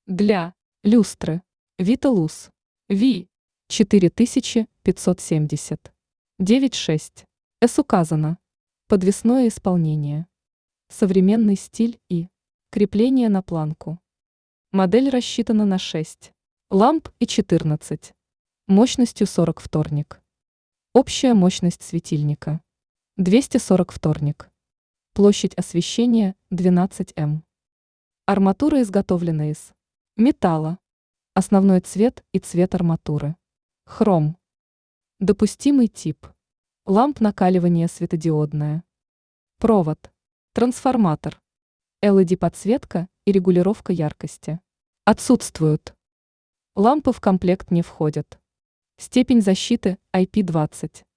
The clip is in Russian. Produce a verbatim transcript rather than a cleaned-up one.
Для люстры Виталус ви четыре тысячи пятьсот семьдесят девять шесть С указано. Подвесное исполнение. Современный стиль и крепление на планку. Модель рассчитана на шесть ламп и четырнадцать мощностью сорок вторник. Общая мощность светильника двести сорок вторник. Площадь освещения двенадцать мм. Арматура изготовлена из металла. Основной цвет и цвет арматуры хром. Допустимый тип ламп накаливания светодиодная. Провод. Трансформатор. эл и ди подсветка и регулировка яркости. Отсутствуют. Лампы в комплект не входят. Степень защиты ай пи двадцать.